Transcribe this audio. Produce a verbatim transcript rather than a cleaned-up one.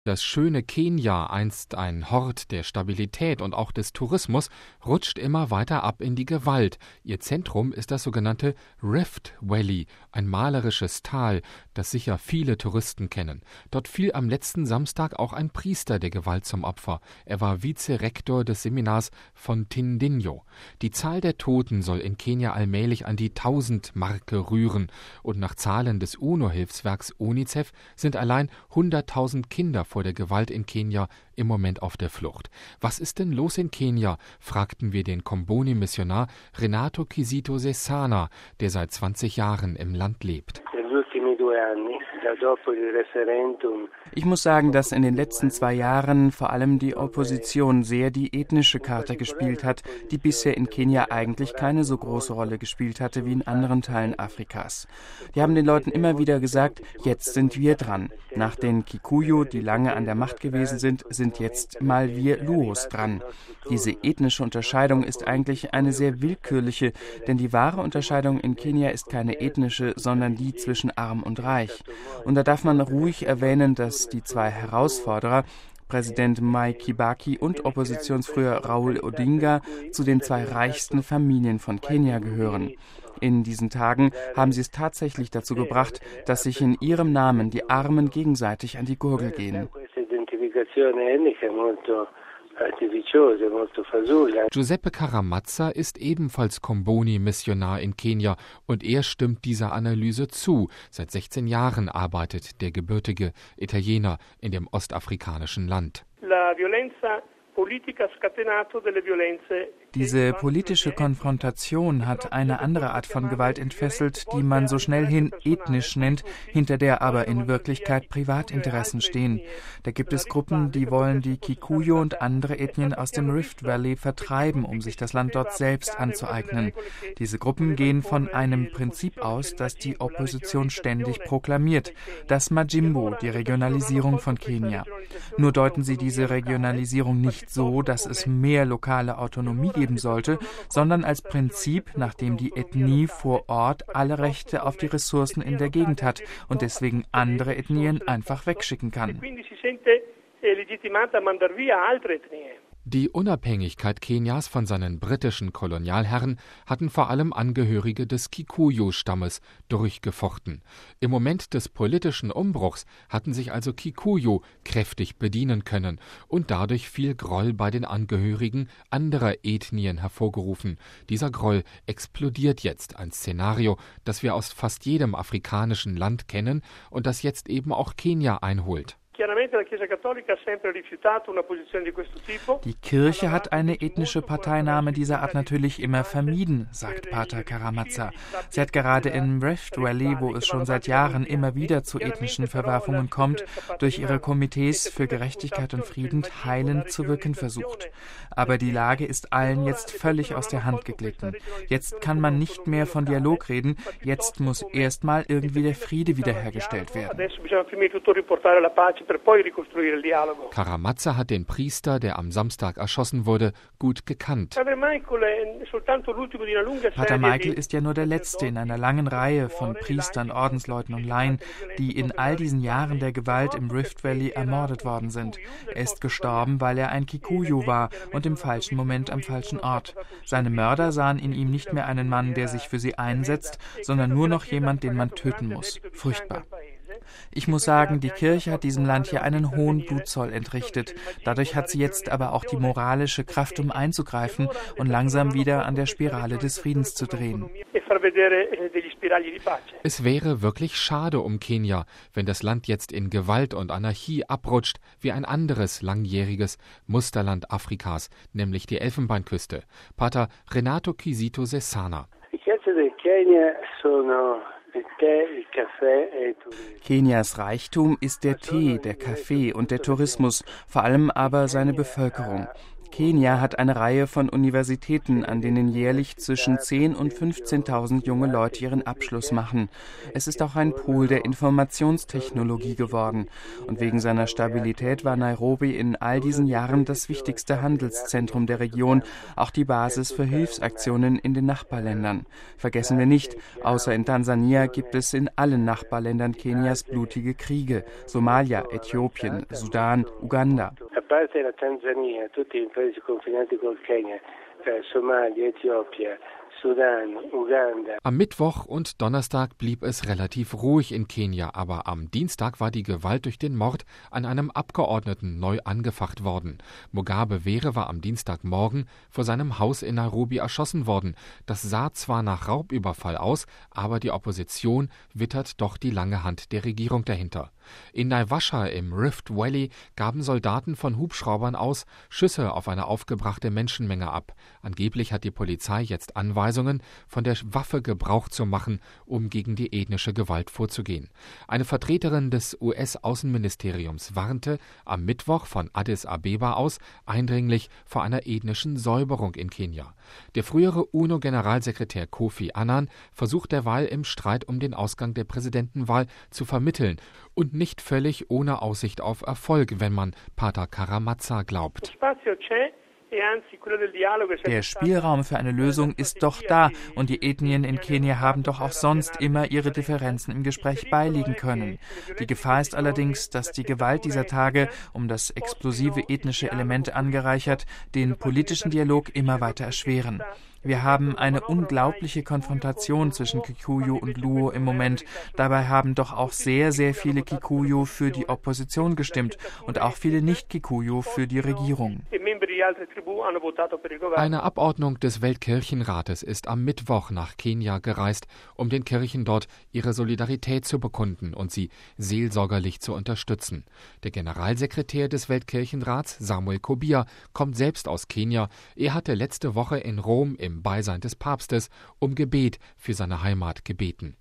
Das schöne Kenia, einst ein Hort der Stabilität und auch des Tourismus, rutscht immer weiter ab in die Gewalt. Ihr Zentrum ist das sogenannte Rift Valley, ein malerisches Tal, das sicher viele Touristen kennen. Dort fiel am letzten Samstag auch ein Priester der Gewalt zum Opfer. Er war Vizerektor des Seminars von Tindinyo. Die Zahl der Toten soll in Kenia allmählich an die tausend-Marke rühren. Und nach Zahlen des UNO-Hilfswerks UNICEF sind allein hunderttausend Kinder vor der Gewalt in Kenia im Moment auf der Flucht. Was ist denn los in Kenia? Fragten wir den Comboni-Missionar Renato Kizito Sesana, der seit zwanzig Jahren im Land lebt. Ich muss sagen, dass in den letzten zwei Jahren vor allem die Opposition sehr die ethnische Karte gespielt hat, die bisher in Kenia eigentlich keine so große Rolle gespielt hatte wie in anderen Teilen Afrikas. Die haben den Leuten immer wieder gesagt, jetzt sind wir dran. Nach den Kikuyu, die lange an der Macht gewesen sind, sind jetzt mal wir Luos dran. Diese ethnische Unterscheidung ist eigentlich eine sehr willkürliche, denn die wahre Unterscheidung in Kenia ist keine ethnische, sondern die zwischen arm und reich. Und da darf man ruhig erwähnen, dass die zwei Herausforderer, Präsident Mwai Kibaki und Oppositionsführer Raul Odinga, zu den zwei reichsten Familien von Kenia gehören. In diesen Tagen haben sie es tatsächlich dazu gebracht, dass sich in ihrem Namen die Armen gegenseitig an die Gurgel gehen. Giuseppe Caramazza ist ebenfalls Comboni-Missionar in Kenia und er stimmt dieser Analyse zu. Seit sechzehn Jahren arbeitet der gebürtige Italiener in dem ostafrikanischen Land. Diese politische Konfrontation hat eine andere Art von Gewalt entfesselt, die man so schnell hin ethnisch nennt, hinter der aber in Wirklichkeit Privatinteressen stehen. Da gibt es Gruppen, die wollen die Kikuyu und andere Ethnien aus dem Rift Valley vertreiben, um sich das Land dort selbst anzueignen. Diese Gruppen gehen von einem Prinzip aus, das die Opposition ständig proklamiert, das Majimbo, die Regionalisierung von Kenia. Nur deuten sie diese Regionalisierung nicht so, dass es mehr lokale Autonomie geben sollte, sondern als Prinzip, nach dem die Ethnie vor Ort alle Rechte auf die Ressourcen in der Gegend hat und deswegen andere Ethnien einfach wegschicken kann. Die Unabhängigkeit Kenias von seinen britischen Kolonialherren hatten vor allem Angehörige des Kikuyu-Stammes durchgefochten. Im Moment des politischen Umbruchs hatten sich also Kikuyu kräftig bedienen können und dadurch viel Groll bei den Angehörigen anderer Ethnien hervorgerufen. Dieser Groll explodiert jetzt, ein Szenario, das wir aus fast jedem afrikanischen Land kennen und das jetzt eben auch Kenia einholt. Die Kirche hat eine ethnische Parteinahme dieser Art natürlich immer vermieden, sagt Pater Caramazza. Sie hat gerade im Rift Valley, wo es schon seit Jahren immer wieder zu ethnischen Verwerfungen kommt, durch ihre Komitees für Gerechtigkeit und Frieden heilend zu wirken versucht. Aber die Lage ist allen jetzt völlig aus der Hand geglitten. Jetzt kann man nicht mehr von Dialog reden, jetzt muss erstmal irgendwie der Friede wiederhergestellt werden. Caramazza hat den Priester, der am Samstag erschossen wurde, gut gekannt. Pater Michael ist ja nur der letzte in einer langen Reihe von Priestern, Ordensleuten und Laien, die in all diesen Jahren der Gewalt im Rift Valley ermordet worden sind. Er ist gestorben, weil er ein Kikuyu war und im falschen Moment am falschen Ort. Seine Mörder sahen in ihm nicht mehr einen Mann, der sich für sie einsetzt, sondern nur noch jemand, den man töten muss. Furchtbar. Ich muss sagen, die Kirche hat diesem Land hier einen hohen Blutzoll entrichtet. Dadurch hat sie jetzt aber auch die moralische Kraft, um einzugreifen und langsam wieder an der Spirale des Friedens zu drehen. Es wäre wirklich schade um Kenia, wenn das Land jetzt in Gewalt und Anarchie abrutscht wie ein anderes langjähriges Musterland Afrikas, nämlich die Elfenbeinküste. Pater Renato Kizito Sesana. Kenias Reichtum ist der Tee, der Kaffee und der Tourismus, vor allem aber seine Bevölkerung. Kenia hat eine Reihe von Universitäten, an denen jährlich zwischen zehntausend und fünfzehntausend junge Leute ihren Abschluss machen. Es ist auch ein Pol der Informationstechnologie geworden. Und wegen seiner Stabilität war Nairobi in all diesen Jahren das wichtigste Handelszentrum der Region, auch die Basis für Hilfsaktionen in den Nachbarländern. Vergessen wir nicht, außer in Tansania gibt es in allen Nachbarländern Kenias blutige Kriege: Somalia, Äthiopien, Sudan, Uganda. A parte la Tanzania, tutti i paesi confinanti col Kenya, Somalia, Äthiopien, Sudan, Uganda. Am Mittwoch und Donnerstag blieb es relativ ruhig in Kenia, aber am Dienstag war die Gewalt durch den Mord an einem Abgeordneten neu angefacht worden. Mugabe Were war am Dienstagmorgen vor seinem Haus in Nairobi erschossen worden. Das sah zwar nach Raubüberfall aus, aber die Opposition wittert doch die lange Hand der Regierung dahinter. In Naivasha im Rift Valley gaben Soldaten von Hubschraubern aus Schüsse auf eine aufgebrachte Menschenmenge ab. Angeblich hat die Polizei jetzt Anweisungen, von der Waffe Gebrauch zu machen, um gegen die ethnische Gewalt vorzugehen. Eine Vertreterin des U S-Außenministeriums warnte am Mittwoch von Addis Abeba aus eindringlich vor einer ethnischen Säuberung in Kenia. Der frühere U N O-Generalsekretär Kofi Annan versucht derweil im Streit um den Ausgang der Präsidentenwahl zu vermitteln und nicht völlig ohne Aussicht auf Erfolg, wenn man Pater Karamazza glaubt. Der Spielraum für eine Lösung ist doch da, und die Ethnien in Kenia haben doch auch sonst immer ihre Differenzen im Gespräch beilegen können. Die Gefahr ist allerdings, dass die Gewalt dieser Tage, um das explosive ethnische Element angereichert, den politischen Dialog immer weiter erschweren. Wir haben eine unglaubliche Konfrontation zwischen Kikuyu und Luo im Moment. Dabei haben doch auch sehr, sehr viele Kikuyu für die Opposition gestimmt und auch viele Nicht-Kikuyu für die Regierung. Eine Abordnung des Weltkirchenrates ist am Mittwoch nach Kenia gereist, um den Kirchen dort ihre Solidarität zu bekunden und sie seelsorgerlich zu unterstützen. Der Generalsekretär des Weltkirchenrats, Samuel Kobia, kommt selbst aus Kenia. Er hatte letzte Woche in Rom im Beisein des Papstes um Gebet für seine Heimat gebeten.